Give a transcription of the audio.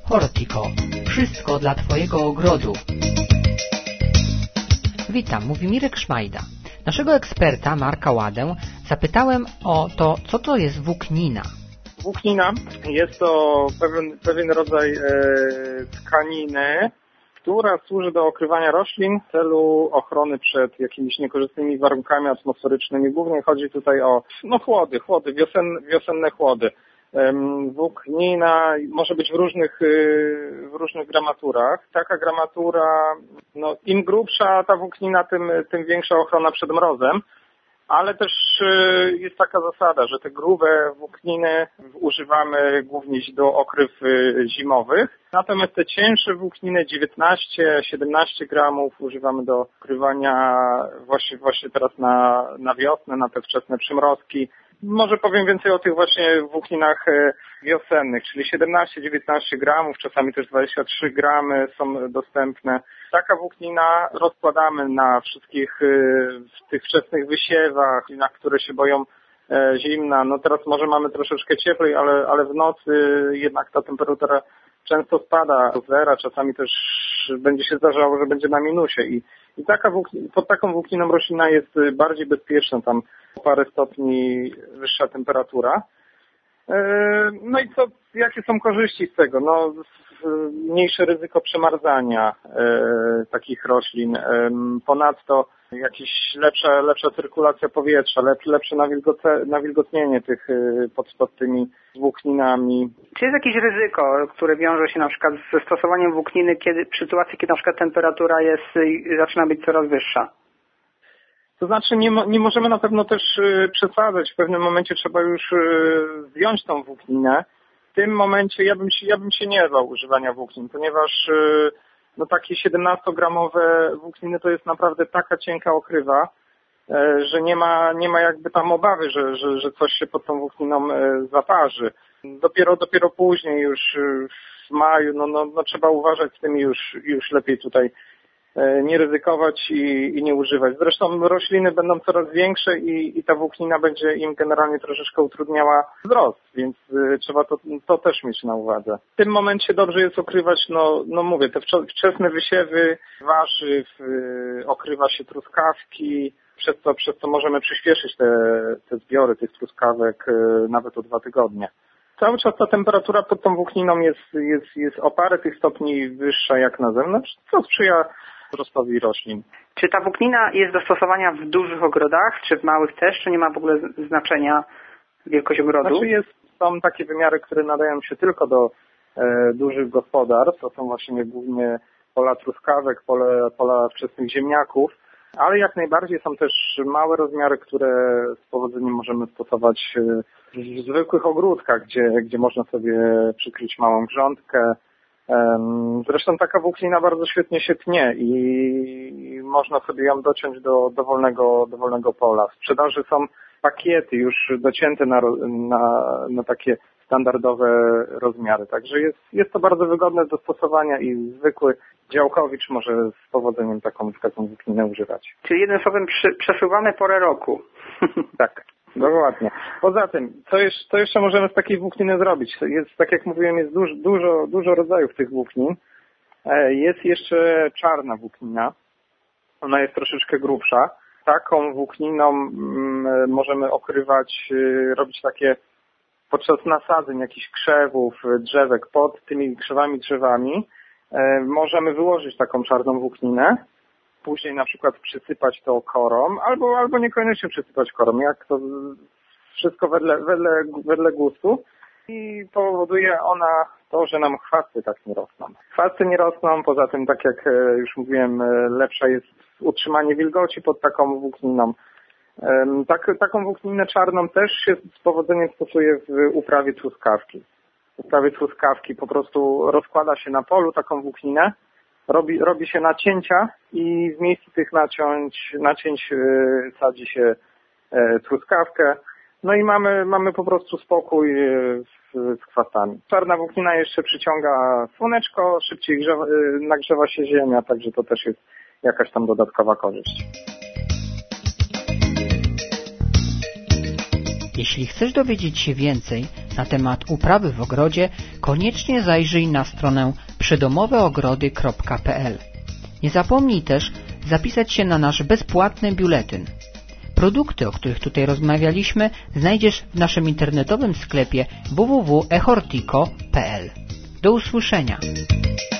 Hortico. Wszystko dla Twojego ogrodu. Witam, mówi Mirek Szmajda. Naszego eksperta Marka Ładę zapytałem o to, co to jest włóknina. Włóknina jest to pewien rodzaj tkaniny, która służy do okrywania roślin w celu ochrony przed jakimiś niekorzystnymi warunkami atmosferycznymi. Głównie chodzi tutaj o chłody, wiosenne chłody. Włóknina może być w różnych gramaturach. Taka gramatura, im grubsza ta włóknina, tym większa ochrona przed mrozem. Ale też jest taka zasada, że te grube włókniny używamy głównie do okryw zimowych. Natomiast te cięższe włókniny 19-17 gramów używamy do okrywania właśnie teraz na wiosnę, na te wczesne przymrozki. Może powiem więcej o tych właśnie włókninach wiosennych, czyli 17-19 gramów, czasami też 23 gramy są dostępne. Taka włóknina rozkładamy na wszystkich tych wczesnych wysiewach, na które się boją zimna. Teraz może mamy troszeczkę cieplej, ale w nocy jednak ta temperatura często spada do zera, czasami też będzie się zdarzało, że będzie na minusie i pod taką włókniną roślina jest bardziej bezpieczna, tam o parę stopni wyższa temperatura. No i jakie są korzyści z tego? Mniejsze ryzyko przemarzania takich roślin. Ponadto jakaś lepsza cyrkulacja powietrza, lepsze nawilgotnienie tych pod tymi włókninami. Czy jest jakieś ryzyko, które wiąże się na przykład ze stosowaniem włókniny przy sytuacji, kiedy na przykład temperatura zaczyna być coraz wyższa? To znaczy nie możemy na pewno też przesadzać. W pewnym momencie trzeba już zdjąć tą włókninę. W tym momencie ja bym się nie bał używania włóknin, ponieważ takie 17-gramowe włókniny to jest naprawdę taka cienka okrywa, że nie ma jakby tam obawy, że coś się pod tą włókniną zaparzy. Dopiero później już w maju trzeba uważać z tym już lepiej tutaj nie ryzykować i nie używać. Zresztą rośliny będą coraz większe i ta włóknina będzie im generalnie troszeczkę utrudniała wzrost, więc trzeba to też mieć na uwadze. W tym momencie dobrze jest okrywać, mówię, te wczesne wysiewy warzyw, okrywa się truskawki, przez co możemy przyspieszyć te zbiory tych truskawek nawet o 2 tygodnie. Cały czas ta temperatura pod tą włókniną jest o parę tych stopni wyższa jak na zewnątrz, co sprzyja wzrostowi roślin. Czy ta włóknina jest do stosowania w dużych ogrodach, czy w małych też, czy nie ma w ogóle znaczenia wielkość ogrodu? Są takie wymiary, które nadają się tylko do dużych gospodarstw, to są właśnie głównie pola truskawek, pola wczesnych ziemniaków, ale jak najbardziej są też małe rozmiary, które z powodzeniem możemy stosować w zwykłych ogródkach, gdzie można sobie przykryć małą grządkę. Zresztą taka włóknina bardzo świetnie się tnie i można sobie ją dociąć do dowolnego pola. W sprzedaży są pakiety już docięte na takie standardowe rozmiary. Także jest to bardzo wygodne do stosowania i zwykły działkowicz może z powodzeniem taką włókninę używać. Czyli jednym słowem przesuwamy porę roku. Tak. Dokładnie. Poza tym, co jeszcze możemy z takiej włókniny zrobić? Tak jak mówiłem, jest dużo rodzajów tych włóknin. Jest jeszcze czarna włóknina. Ona jest troszeczkę grubsza. Taką włókniną możemy okrywać, robić takie podczas nasadzeń jakichś krzewów, drzewek pod tymi drzewami. Możemy wyłożyć taką czarną włókninę. Później na przykład przysypać to korą, albo niekoniecznie przysypać korą, jak to wszystko wedle gustu i powoduje ona to, że nam chwasty tak nie rosną. Chwasty nie rosną, poza tym, tak jak już mówiłem, lepsze jest utrzymanie wilgoci pod taką włókniną. Taką włókninę czarną też się z powodzeniem stosuje w uprawie truskawki. W uprawie truskawki po prostu rozkłada się na polu taką włókninę, robi się nacięcia i w miejscu tych nacięć sadzi się truskawkę. No i mamy po prostu spokój z chwastami. Czarna włóknina jeszcze przyciąga słoneczko, szybciej nagrzewa się ziemia, także to też jest jakaś tam dodatkowa korzyść. Jeśli chcesz dowiedzieć się więcej na temat uprawy w ogrodzie, koniecznie zajrzyj na stronę przydomoweogrody.pl. Nie zapomnij też zapisać się na nasz bezpłatny biuletyn. Produkty, o których tutaj rozmawialiśmy, znajdziesz w naszym internetowym sklepie www.ehortico.pl. Do usłyszenia!